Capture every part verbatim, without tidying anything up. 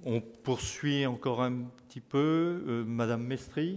On poursuit encore un petit peu. Euh, Madame Mestri.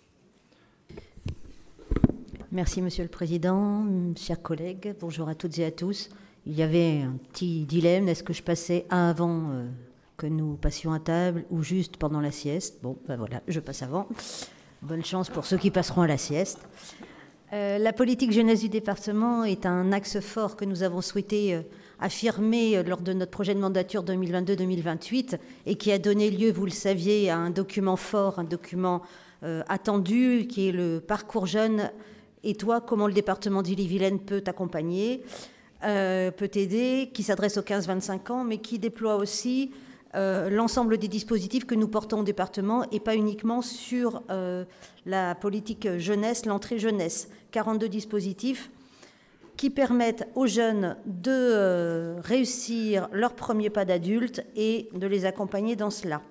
Merci, Monsieur le Président, chers collègues, bonjour à toutes et à tous. Il y avait un petit dilemme, est-ce que je passais avant euh, que nous passions à table ou juste pendant la sieste? Bon, ben voilà, je passe avant. Bonne chance pour ceux qui passeront à la sieste. Euh, la politique jeunesse du département est un axe fort que nous avons souhaité euh, affirmer euh, lors de notre projet de mandature deux mille vingt-deux deux mille vingt-huit et qui a donné lieu, vous le saviez, à un document fort, un document euh, attendu qui est le parcours jeune. Et toi, comment le département d'Ille-et-Vilaine peut t'accompagner, euh, peut t'aider, qui s'adresse aux quinze vingt-cinq ans, mais qui déploie aussi euh, l'ensemble des dispositifs que nous portons au département et pas uniquement sur euh, la politique jeunesse, l'entrée jeunesse. quarante-deux dispositifs qui permettent aux jeunes de euh, réussir leur premier pas d'adulte et de les accompagner dans cela.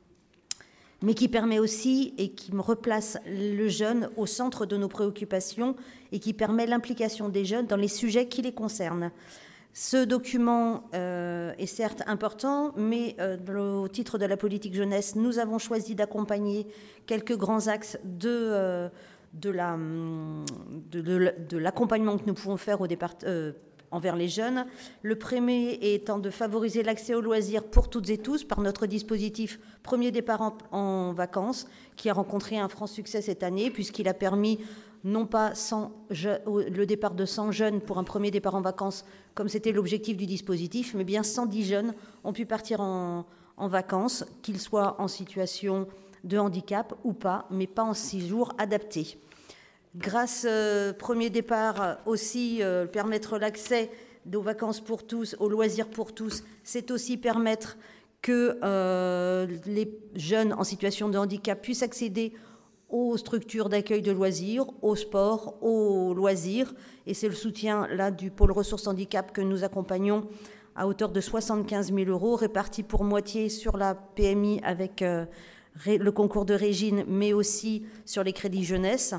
Mais qui permet aussi et qui replace le jeune au centre de nos préoccupations et qui permet l'implication des jeunes dans les sujets qui les concernent. Ce document euh, est certes important, mais euh, au titre de la politique jeunesse, nous avons choisi d'accompagner quelques grands axes de, euh, de, la, de, de, de l'accompagnement que nous pouvons faire au départ, euh, envers les jeunes. Le premier étant de favoriser l'accès aux loisirs pour toutes et tous par notre dispositif Premier départ en, en vacances, qui a rencontré un franc succès cette année, puisqu'il a permis non pas cent je, le départ de cent jeunes pour un premier départ en vacances, comme c'était l'objectif du dispositif, mais bien cent dix jeunes ont pu partir en, en vacances, qu'ils soient en situation de handicap ou pas, mais pas en séjour adapté. Grâce euh, premier départ aussi, euh, permettre l'accès aux vacances pour tous, aux loisirs pour tous, c'est aussi permettre que euh, les jeunes en situation de handicap puissent accéder aux structures d'accueil de loisirs, au sport, aux loisirs. Et c'est le soutien là du pôle ressources handicap que nous accompagnons à hauteur de soixante-quinze mille euros, répartis pour moitié sur la P M I avec euh, le concours de Régine, mais aussi sur les crédits jeunesse.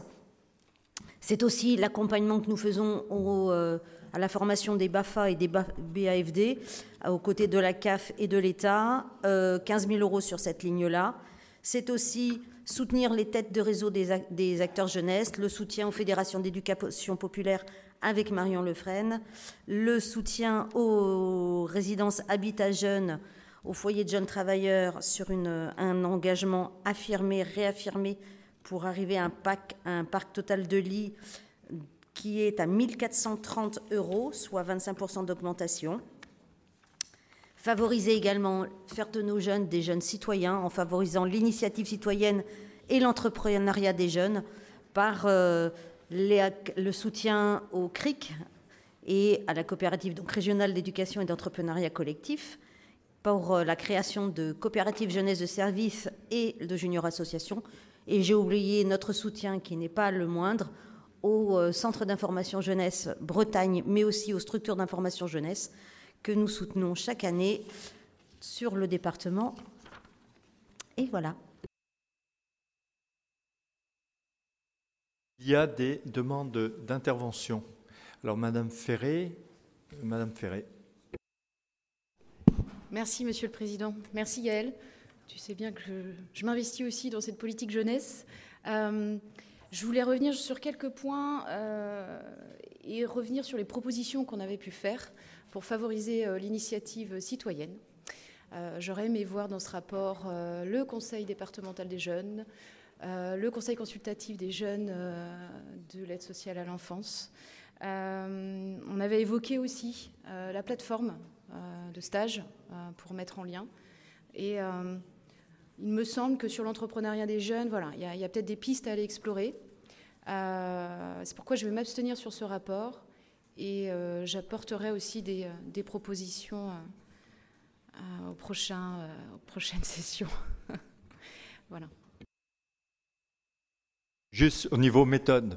C'est aussi l'accompagnement que nous faisons au, euh, à la formation des B A F A et des B A F D, aux côtés de la C A F et de l'État, euh, quinze mille euros sur cette ligne-là. C'est aussi soutenir les têtes de réseau des, des acteurs jeunesse, le soutien aux fédérations d'éducation populaire avec Marion Lefresne, le soutien aux résidences Habitat Jeunes, aux foyers de jeunes travailleurs sur une, un engagement affirmé, réaffirmé, pour arriver à un, pack, un parc total de lits qui est à mille quatre cent trente euros, soit vingt-cinq pour cent d'augmentation. Favoriser également, faire de nos jeunes des jeunes citoyens en favorisant l'initiative citoyenne et l'entrepreneuriat des jeunes par euh, les, le soutien au C R I C et à la coopérative donc, régionale d'éducation et d'entrepreneuriat collectif, pour euh, la création de coopératives jeunesse de services et de junior associations. Et j'ai oublié notre soutien, qui n'est pas le moindre, au Centre d'information jeunesse Bretagne, mais aussi aux structures d'information jeunesse que nous soutenons chaque année sur le département. Et voilà. Il y a des demandes d'intervention. Alors, Madame Ferré, Madame Ferré. Merci, Monsieur le Président. Merci, Yael. Tu sais bien que je, je m'investis aussi dans cette politique jeunesse. Euh, je voulais revenir sur quelques points euh, et revenir sur les propositions qu'on avait pu faire pour favoriser euh, l'initiative citoyenne. Euh, j'aurais aimé voir dans ce rapport euh, le Conseil départemental des jeunes, euh, le Conseil consultatif des jeunes euh, de l'aide sociale à l'enfance. Euh, on avait évoqué aussi euh, la plateforme euh, de stage euh, pour mettre en lien. Et euh, il me semble que sur l'entrepreneuriat des jeunes, voilà, il y a, il y a peut-être des pistes à aller explorer. Euh, c'est pourquoi je vais m'abstenir sur ce rapport et euh, j'apporterai aussi des, des propositions euh, euh, au prochain, euh, aux prochaines sessions. Voilà. Juste au niveau méthode, pour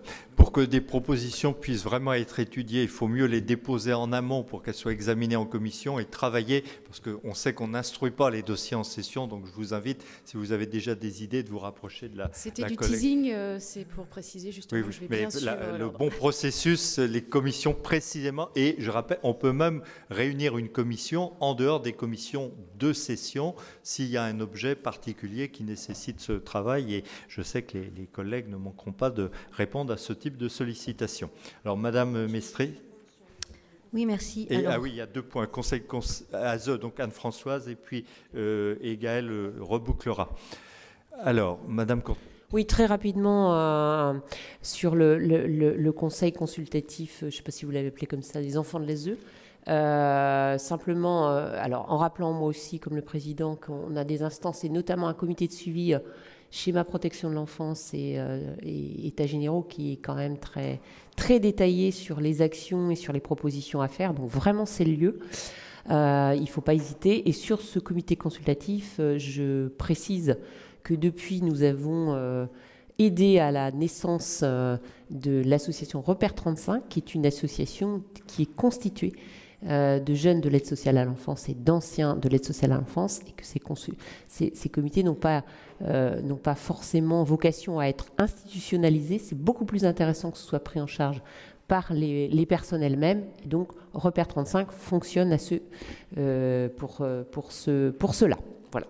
pour que des propositions puissent vraiment être étudiées, il faut mieux les déposer en amont pour qu'elles soient examinées en commission et travailler, parce qu'on sait qu'on n'instruit pas les dossiers en session, donc je vous invite, si vous avez déjà des idées, de vous rapprocher de la C'était la du collègue. teasing, euh, c'est pour préciser justement, Oui, je vais mais bien suivre la, le l'ordre. bon processus, les commissions précisément, et je rappelle, on peut même réunir une commission en dehors des commissions de session s'il y a un objet particulier qui nécessite ce travail, et je sais que les, les collègues ne manqueront pas de répondre à ce type de sollicitation. Alors, Madame Mestri. Oui, merci. Et, Alors, ah oui, il y a deux points. Conseil A Z E, donc Anne-Françoise, et puis euh, et Gaëlle euh, rebouclera. Alors, Madame Courtois. Oui, très rapidement, euh, sur le, le, le, le conseil consultatif, je ne sais pas si vous l'avez appelé comme ça, des enfants de l'A S E. Euh, simplement, euh, alors en rappelant moi aussi, comme le président, qu'on a des instances et notamment un comité de suivi euh, schéma protection de l'enfance et, euh, et états généraux qui est quand même très, très détaillé sur les actions et sur les propositions à faire. Donc vraiment, c'est le lieu. Euh, il ne faut pas hésiter. Et sur ce comité consultatif, euh, je précise que depuis, nous avons euh, aidé à la naissance euh, de l'association Repère trente-cinq, qui est une association qui est constituée euh, de jeunes de l'aide sociale à l'enfance et d'anciens de l'aide sociale à l'enfance, et que ces, ces, ces comités n'ont pas, euh, n'ont pas forcément vocation à être institutionnalisés. C'est beaucoup plus intéressant que ce soit pris en charge par les, les personnes elles-mêmes. Et donc, Repère trente-cinq fonctionne à ce, euh, pour, pour, ce, pour cela. Voilà.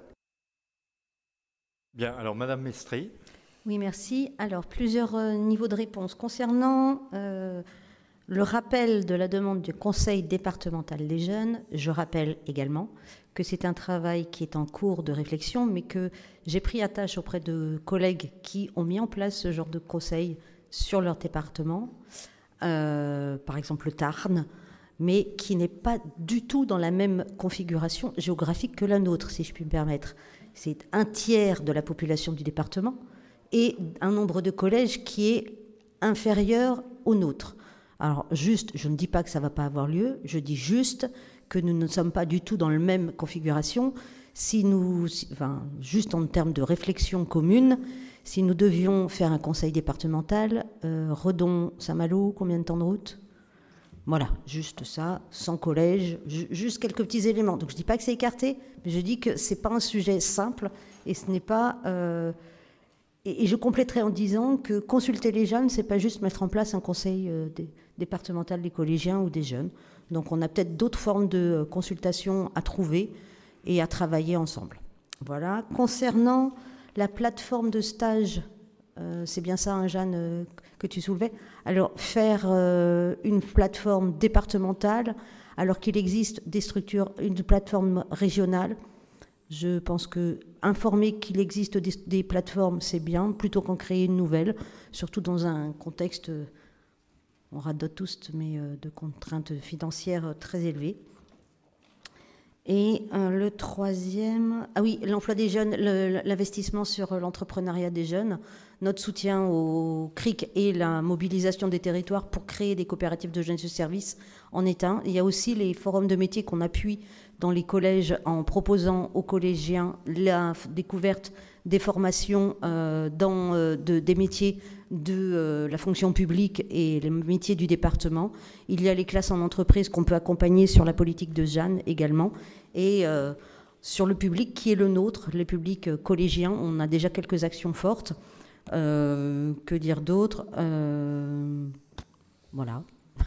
Bien, alors Madame Mestri. Oui, merci. Alors, plusieurs euh, niveaux de réponse. Concernant euh, le rappel de la demande du Conseil départemental des jeunes, je rappelle également que c'est un travail qui est en cours de réflexion, mais que j'ai pris à tâche auprès de collègues qui ont mis en place ce genre de conseil sur leur département, euh, par exemple le Tarn, mais qui n'est pas du tout dans la même configuration géographique que la nôtre, si je puis me permettre. C'est un tiers de la population du département et un nombre de collèges qui est inférieur au nôtre. Alors, juste, je ne dis pas que ça ne va pas avoir lieu, je dis juste que nous ne sommes pas du tout dans la même configuration. Si nous, enfin, juste en termes de réflexion commune, si nous devions faire un conseil départemental, euh, Redon-Saint-Malo, combien de temps de route ? Voilà, juste ça, sans collège, ju- juste quelques petits éléments. Donc je ne dis pas que c'est écarté, mais je dis que ce n'est pas un sujet simple et ce n'est pas... Euh, et, et je compléterai en disant que consulter les jeunes, ce n'est pas juste mettre en place un conseil euh, des, départemental des collégiens ou des jeunes. Donc on a peut-être d'autres formes de euh, consultation à trouver et à travailler ensemble. Voilà. Concernant la plateforme de stage, euh, c'est bien ça, hein, Jeanne, euh, que tu soulevais. Alors, faire euh, une plateforme départementale, alors qu'il existe des structures, une plateforme régionale, je pense que informer qu'il existe des, des plateformes, c'est bien, plutôt qu'en créer une nouvelle, surtout dans un contexte, on radote tous, mais euh, de contraintes financières très élevées. Et euh, le troisième, ah oui, l'emploi des jeunes, le, l'investissement sur l'entrepreneuriat des jeunes, notre soutien au C R I C et la mobilisation des territoires pour créer des coopératives de jeunes de service en est un. Il y a aussi les forums de métiers qu'on appuie dans les collèges en proposant aux collégiens la découverte des formations euh, dans euh, de, des métiers de euh, la fonction publique et les métiers du département. Il y a les classes en entreprise qu'on peut accompagner sur la politique de Jeanne également. Et euh, sur le public qui est le nôtre, les publics collégiens, on a déjà quelques actions fortes. Euh, que dire d'autre euh, Voilà.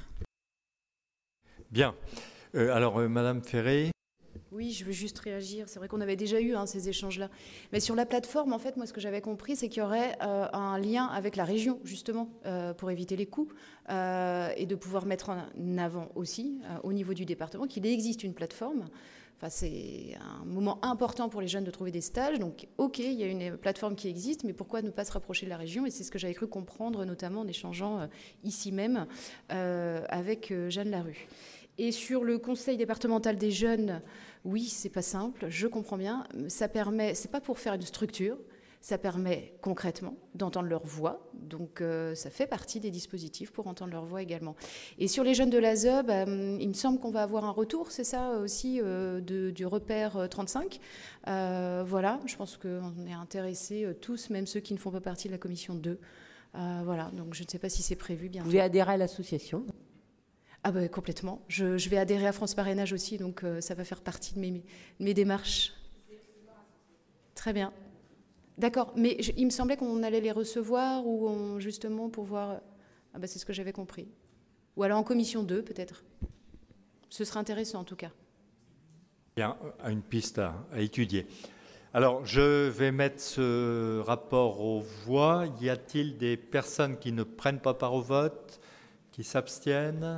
Bien. Euh, alors, euh, Madame Ferré. Oui, je veux juste réagir. C'est vrai qu'on avait déjà eu hein, ces échanges-là. Mais sur la plateforme, en fait, moi, ce que j'avais compris, c'est qu'il y aurait euh, un lien avec la région, justement, euh, pour éviter les coûts, euh, et de pouvoir mettre en avant aussi, euh, au niveau du département, qu'il existe une plateforme. Enfin, c'est un moment important pour les jeunes de trouver des stages. Donc, OK, il y a une plateforme qui existe, mais pourquoi ne pas se rapprocher de la région ? Et c'est ce que j'avais cru comprendre, notamment en échangeant euh, ici même euh, avec euh, Jeanne Larue. Et sur le conseil départemental des jeunes, oui, c'est pas simple, je comprends bien. Ça permet, c'est pas pour faire une structure, ça permet concrètement d'entendre leur voix. Donc, euh, ça fait partie des dispositifs pour entendre leur voix également. Et sur les jeunes de l'A S E, bah, il me semble qu'on va avoir un retour, c'est ça aussi, euh, de, du repère trente-cinq. Euh, voilà, je pense qu'on est intéressés euh, tous, même ceux qui ne font pas partie de la commission deux, Euh, voilà, donc je ne sais pas si c'est prévu bientôt. Vous voulez adhérer à l'association ? Ah ben complètement. Je, je vais adhérer à France Parrainage aussi, donc euh, ça va faire partie de mes, mes démarches. Très bien. D'accord, mais je, il me semblait qu'on allait les recevoir ou on, justement pour voir... Ah ben c'est ce que j'avais compris. Ou alors en commission deux peut-être. Ce serait intéressant en tout cas. Bien, une piste à, à étudier. Alors, je vais mettre ce rapport aux voix. Y a-t-il des personnes qui ne prennent pas part au vote, qui s'abstiennent ?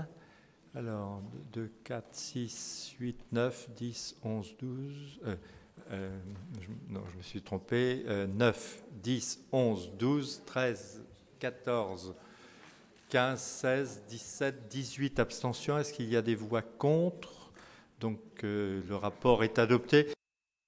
Alors, deux, quatre, six, huit, neuf, dix, onze, douze... Euh, euh, je, non, je me suis trompé. Euh, neuf, dix, onze, douze, treize, quatorze, quinze, seize, dix-sept, dix-huit abstentions. Est-ce qu'il y a des voix contre ? Donc, euh, le rapport est adopté.